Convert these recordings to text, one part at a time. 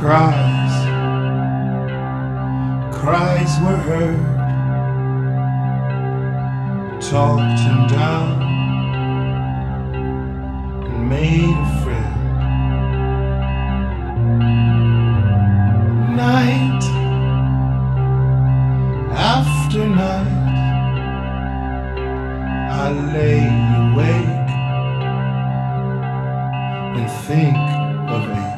Cries were heard, talked him down and made a friend. Night after night I lay awake and think of it.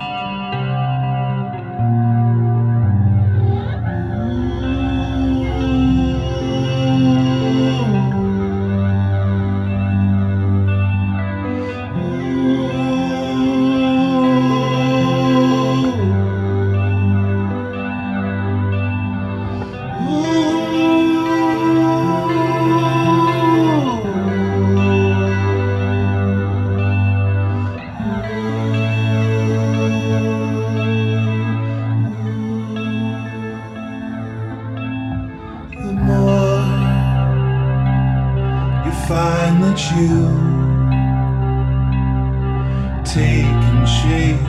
Find that you taking shape,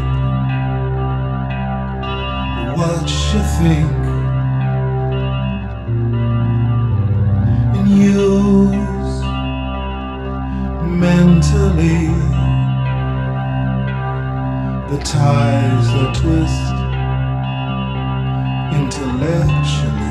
what you think, and use mentally the ties that twist intellectually.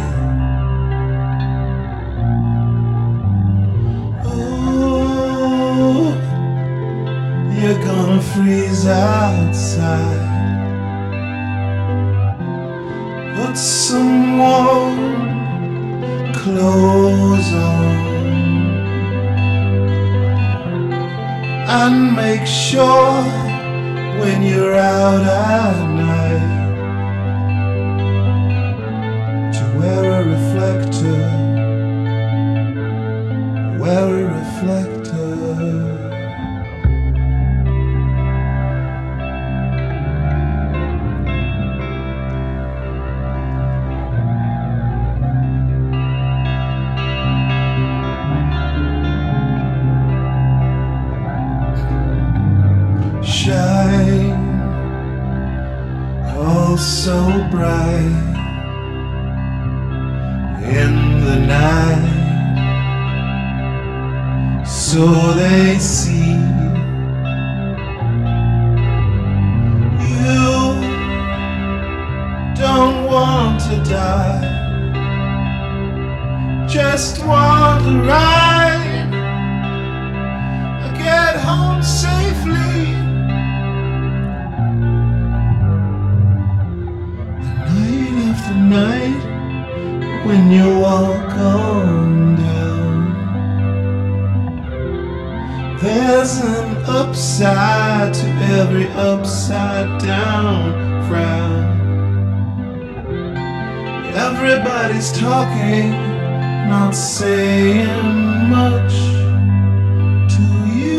You're gonna freeze outside. Put some warm clothes on and make sure when you're out at night to wear a reflector. Wear a reflector. Shine, oh so bright in the night, so they see you don't want to die, just want to ride, get home safely. After night, when you walk on down, there's an upside to every upside down frown. Everybody's talking, not saying much to you.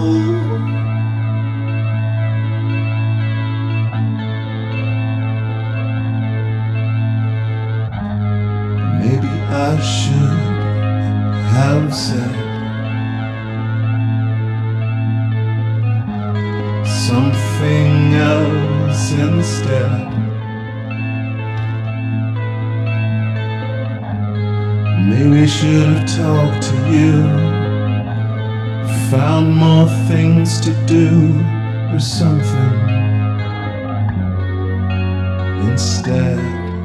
Maybe I should have said something else instead. Maybe I should have talked to you, found more things to do or something instead.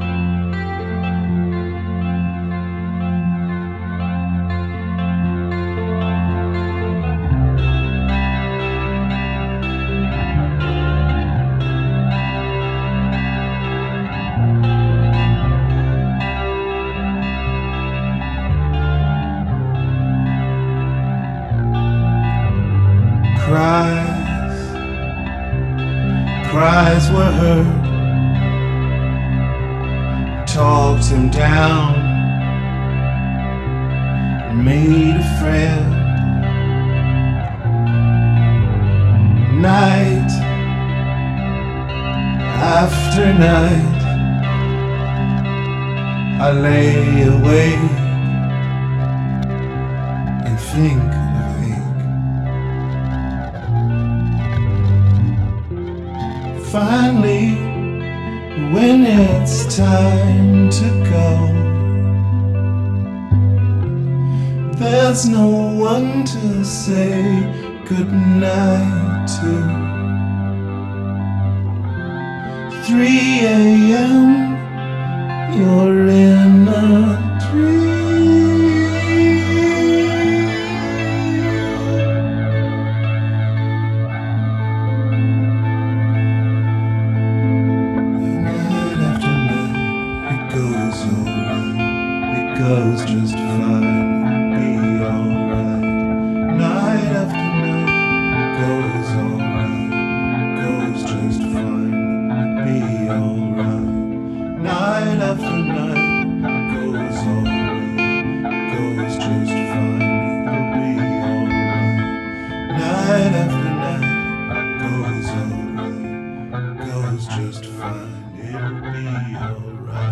Cries were heard, talked him down, made a friend. Night after night I lay awake and think of Hank. Finally when it's time to go. There's no one to say goodnight to. 3 a.m. You're in a dream. Night after night, it goes alright. It goes just fine. Be alright. Night after night, goes alright. Goes just fine. Be alright. Night after night, goes alright. Goes just fine. It'll be alright. Night after night, goes alright. Goes just fine. It'll be alright.